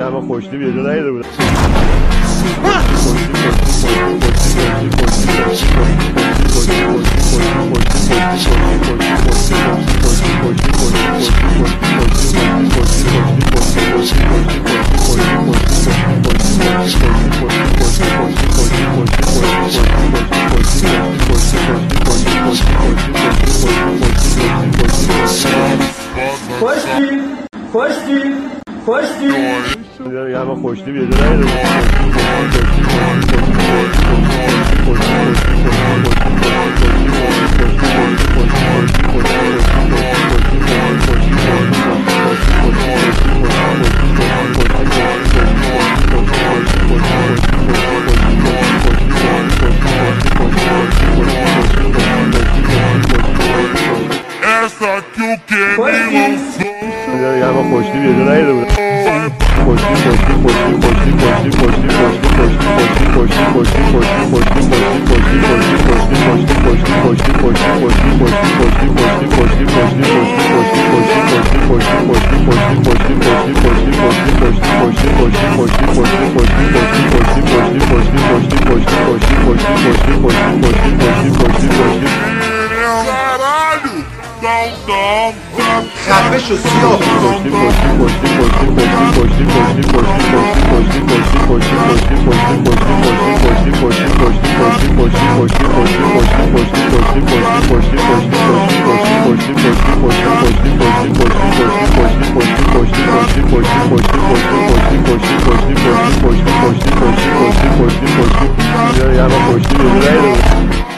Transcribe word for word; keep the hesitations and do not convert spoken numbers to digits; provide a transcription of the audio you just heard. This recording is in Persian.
همه خوشتیم یه جا نیده بودم. خوشتی خوشتی خوشتی یه همه خوشتیم یه جا نیده یه همه خوشتیم یه جا نیده بودم. خوشتیم خوشتیم خوشتیم خوشتیم خوشتیم خوشتیم خوشتیم خوشتیم خوشتیم خوشتیم خوشتیم خفه شو سیاه یه همه خوشتیم یه جا نیده بودم.